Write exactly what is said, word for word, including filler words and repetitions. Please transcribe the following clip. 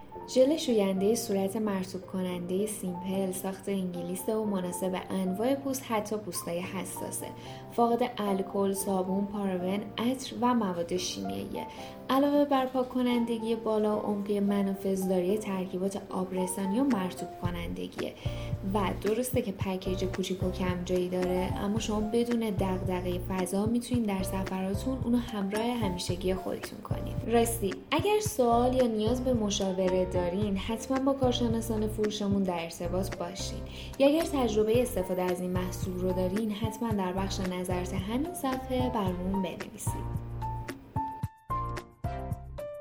ژل شوینده صورت مرطوب کننده سیمپل، ساخت انگلیسه و مناسب انواع پوست، حتی پوستای حساسه. فاقد الکل، صابون، پارابن، عطر و مواد شیمیاییه. علاوه بر پاک کنندگی بالا و عمقی منافذ داری ترکیبات آبرسانی و مرطوب کنندگیه. و درسته که پکیج کوچیک و کم جایی داره، اما شما بدون دغدغه فضا میتونین در سفراتون اونو همراه همیشگی خودتون کنین. راستی اگر سوال یا نیاز به مشاوره دارین، حتما با کارشناسان فروشمون در ارتباط باشین. یا اگر تجربه استفاده از این محصول رو دارین، حتما در بخش نظرات همین صفحه برامون بنویسید.